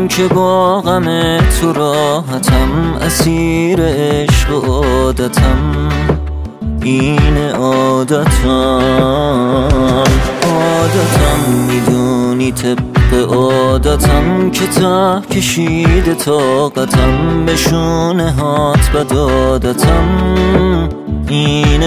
همین که با غم تو راحتم، اسیر عشق و عادتم، این عادتم میدونی طبق عادتم که ته کشیده طاقتم، به شونه هات بد عادتم، این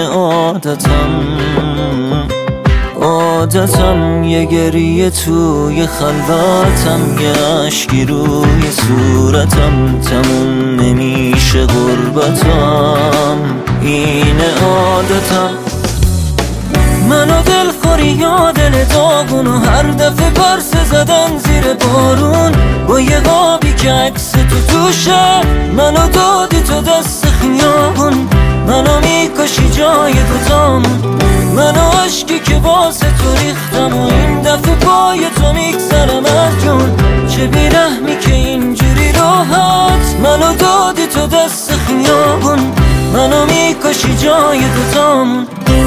عادتم یه گریه توی خلوتم، یه اشکی روی صورتم، تموم نمیشه غربتم، این عادتم. منو دلخوری یا دل داغون و هر دفعه پرسه زدن زیر بارون، با یه قابی که عکس تو توشه، منو دادی تو دست خیابون، منو میکشی جای دوتامون، منو عشقی که واسه تو ریختم و این دفعه پای تو میگذرم از جون، چه بیرحمی که اینجوری راحت منو دادی تو دست خیابون، منو میکشی جای دوتامون.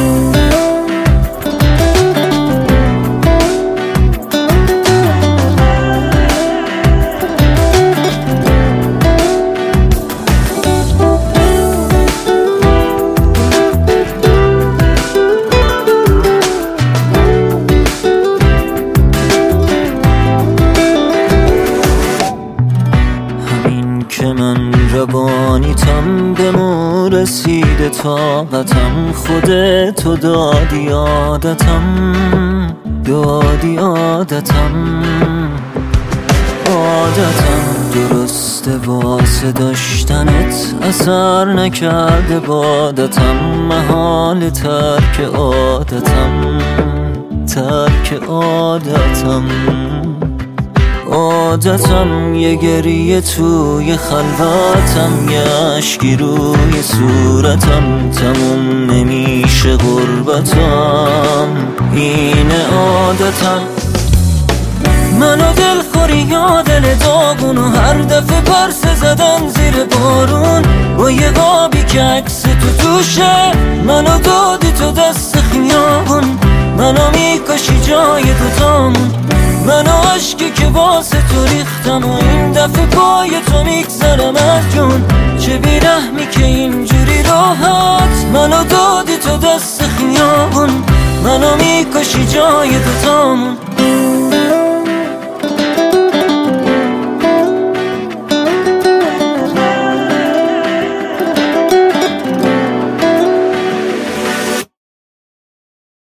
که من روانیتم، به مو رسیده طاقتم، خودتو دادی عادتم، درسته واسه داشتنت اثر نکرده بادتم، محال ترک عادتم یه گریه توی خلوتم، یه اشکی روی صورتم، تموم نمیشه غربتم، این عادتم. منو دلخوری یا دل داغون و هر دفعه پرسه زدن زیر بارون، با یه قابی که عکس تو توشه، منو دادی تو دست خیابون، منو میکشی جای دوتامون، منو عشقی که واسه تو ریختم و این دفعه پای تو میگذرم از جون، چه بیرحمی که اینجوری راحت منو دادی تو دست خیابون، منو میکشی جای دوتامون.